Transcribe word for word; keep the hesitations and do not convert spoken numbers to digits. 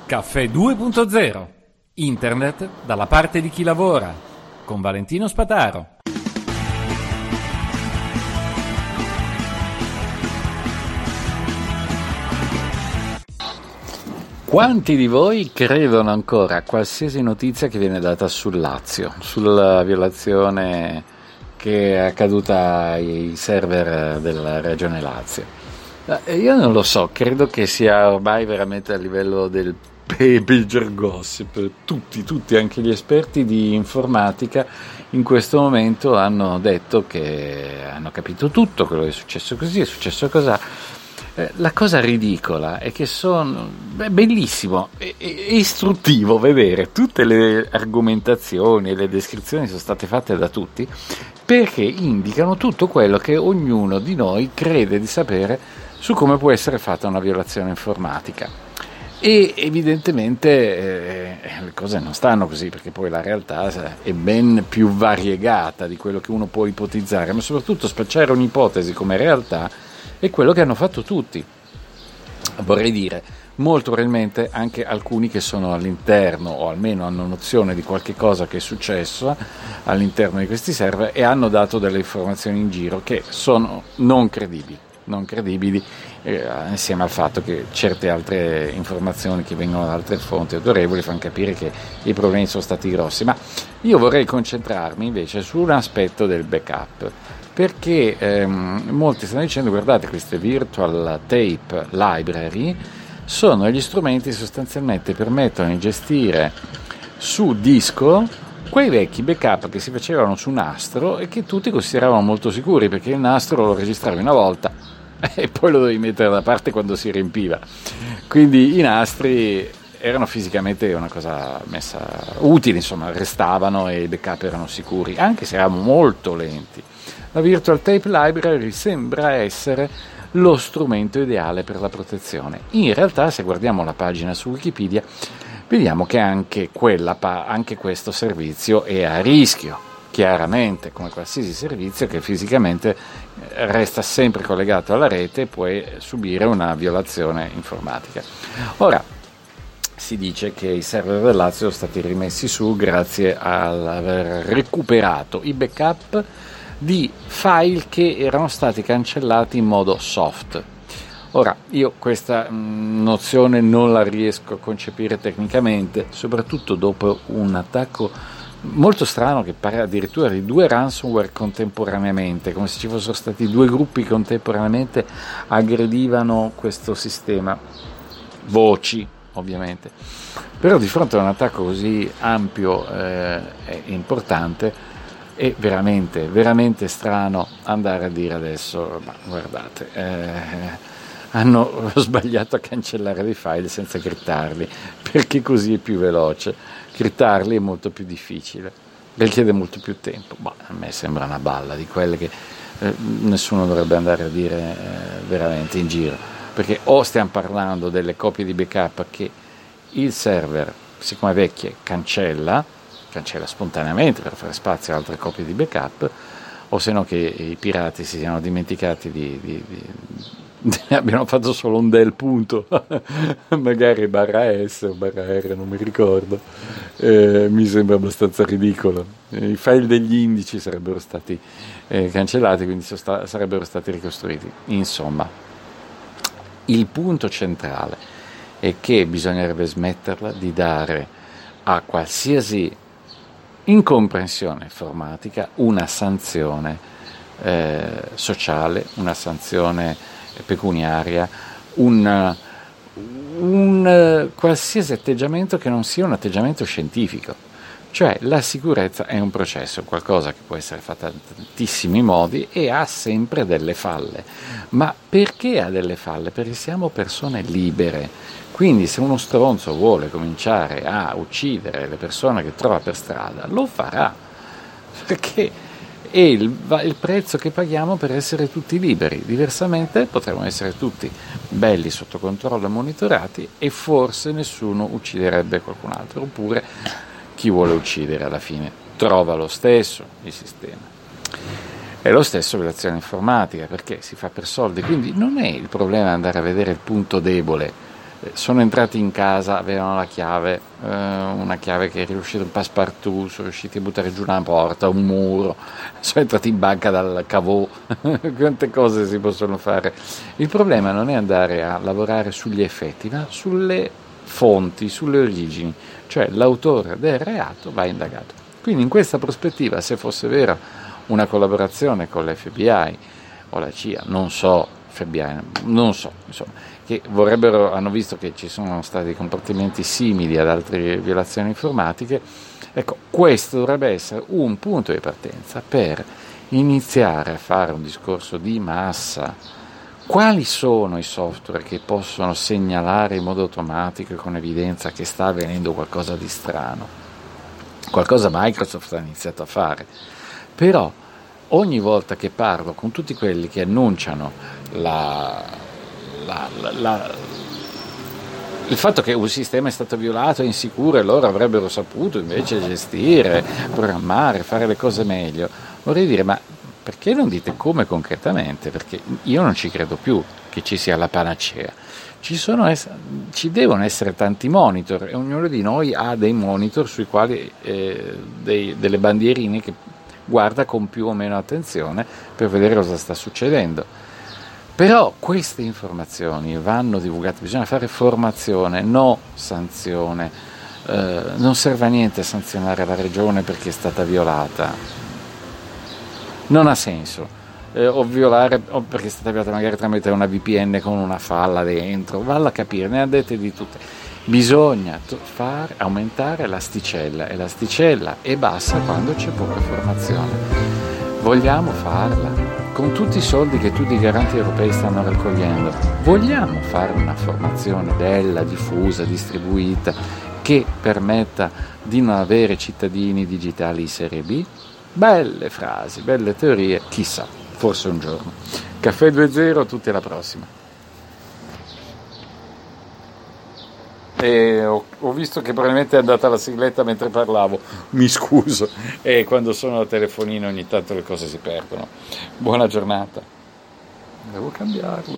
Caffè due punto zero. Internet dalla parte di chi lavora. Con Valentino Spataro. Quanti di voi credono ancora a qualsiasi notizia che viene data sul Lazio, sulla violazione che è accaduta ai server della Regione Lazio? Io non lo so, credo che sia ormai veramente a livello del peggior gossip. Tutti, tutti, anche gli esperti di informatica in questo momento hanno detto che hanno capito tutto, quello che è successo così, è successo così. La cosa ridicola è che sono è bellissimo e istruttivo vedere tutte le argomentazioni e le descrizioni sono state fatte da tutti, perché indicano tutto quello che ognuno di noi crede di sapere su come può essere fatta una violazione informatica. E evidentemente eh, le cose non stanno così, perché poi la realtà è ben più variegata di quello che uno può ipotizzare, ma soprattutto spacciare un'ipotesi come realtà è quello che hanno fatto tutti. Vorrei dire, molto probabilmente anche alcuni che sono all'interno o almeno hanno nozione di qualche cosa che è successo all'interno di questi server e hanno dato delle informazioni in giro che sono non credibili, non credibili eh, insieme al fatto che certe altre informazioni che vengono da altre fonti autorevoli fanno capire che i problemi sono stati grossi. Ma io vorrei concentrarmi invece su un aspetto del backup, perché ehm, molti stanno dicendo: guardate, queste virtual tape library sono gli strumenti sostanzialmente permettono di gestire su disco quei vecchi backup che si facevano su nastro e che tutti consideravano molto sicuri, perché il nastro lo registravi una volta e poi lo dovevi mettere da parte quando si riempiva. Quindi i nastri erano fisicamente una cosa messa utile, insomma, restavano e i backup erano sicuri, anche se erano molto lenti. La Virtual Tape Library sembra essere lo strumento ideale per la protezione. In realtà, se guardiamo la pagina su Wikipedia, vediamo che anche, quella, anche questo servizio è a rischio, chiaramente, come qualsiasi servizio che fisicamente resta sempre collegato alla rete e può subire una violazione informatica. Ora, si dice che i server del Lazio sono stati rimessi su grazie all'aver recuperato i backup di file che erano stati cancellati in modo soft. Ora, io questa mh, nozione non la riesco a concepire tecnicamente, soprattutto dopo un attacco molto strano che parla addirittura di due ransomware contemporaneamente, come se ci fossero stati due gruppi che contemporaneamente aggredivano questo sistema, voci ovviamente. Però di fronte a un attacco così ampio eh, e importante è veramente, veramente strano andare a dire adesso: ma guardate, eh, hanno sbagliato a cancellare dei file senza criptarli, perché così è più veloce. Criptarli è molto più difficile, richiede molto più tempo. Bah, a me sembra una balla di quelle che eh, nessuno dovrebbe andare a dire eh, veramente in giro, perché o stiamo parlando delle copie di backup che il server, siccome è vecchie, cancella cancella spontaneamente per fare spazio a altre copie di backup, o se no che i pirati si siano dimenticati di, di, di abbiano fatto solo un del punto magari barra S o barra R, non mi ricordo. Eh, mi sembra abbastanza ridicolo. I file degli indici sarebbero stati eh, cancellati, quindi sta- sarebbero stati ricostruiti. Insomma, il punto centrale è che bisognerebbe smetterla di dare a qualsiasi incomprensione informatica una sanzione eh, sociale, una sanzione pecuniaria, un, un qualsiasi atteggiamento che non sia un atteggiamento scientifico. Cioè, la sicurezza è un processo, qualcosa che può essere fatto in tantissimi modi e ha sempre delle falle. Ma perché ha delle falle? Perché siamo persone libere. Quindi se uno stronzo vuole cominciare a uccidere le persone che trova per strada, lo farà, perché è il, il prezzo che paghiamo per essere tutti liberi. Diversamente potremmo essere tutti belli, sotto controllo e monitorati, e forse nessuno ucciderebbe qualcun altro, oppure chi vuole uccidere alla fine trova lo stesso il sistema. È lo stesso l'azione informatica, perché si fa per soldi, quindi non è il problema andare a vedere il punto debole sono entrati in casa, avevano la chiave, eh, una chiave che è riuscita un passepartout, sono riusciti a buttare giù una porta, un muro, sono entrati in banca dal cavò, quante cose si possono fare. Il problema non è andare a lavorare sugli effetti, ma sulle fonti, sulle origini, cioè l'autore del reato va indagato. Quindi in questa prospettiva, se fosse vera una collaborazione con l'F B I o la C I A, non so, F B I, non so, insomma, che vorrebbero, hanno visto che ci sono stati comportamenti simili ad altre violazioni informatiche, ecco, questo dovrebbe essere un punto di partenza per iniziare a fare un discorso di massa. Quali sono i software che possono segnalare in modo automatico e con evidenza che sta avvenendo qualcosa di strano? Qualcosa Microsoft ha iniziato a fare, però ogni volta che parlo con tutti quelli che annunciano la La, la, la, il fatto che un sistema è stato violato, è insicuro e loro avrebbero saputo invece gestire, programmare, fare le cose meglio, vorrei dire, ma perché non dite come concretamente? Perché io non ci credo più che ci sia la panacea. Ci, sono ess- ci devono essere tanti monitor e ognuno di noi ha dei monitor sui quali eh, dei, delle bandierine che guarda con più o meno attenzione per vedere cosa sta succedendo. Però queste informazioni vanno divulgate, bisogna fare formazione, no sanzione. Eh, non serve a niente sanzionare la regione perché è stata violata. Non ha senso. Eh, o violare o perché è stata violata magari tramite una V P N con una falla dentro. Valla a capire, ne ha dette di tutte. Bisogna to- far aumentare l'asticella e l'asticella è bassa quando c'è poca formazione. Vogliamo farla? Con tutti i soldi che tutti i garanti europei stanno raccogliendo, vogliamo fare una formazione bella, diffusa, distribuita, che permetta di non avere cittadini digitali di serie B? Belle frasi, belle teorie, chissà, forse un giorno. Caffè due zero, tutti alla prossima. E ho, ho visto che probabilmente è andata la sigletta mentre parlavo, mi scuso, e quando sono al telefonino ogni tanto le cose si perdono. Buona giornata. Devo cambiarlo.